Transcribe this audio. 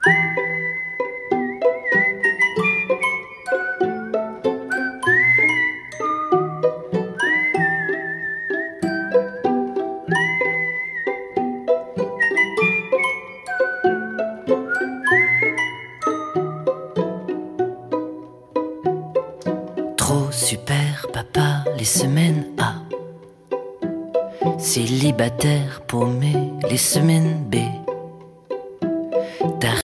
Trop super papa, les semaines A. Célibataire paumé, les semaines B.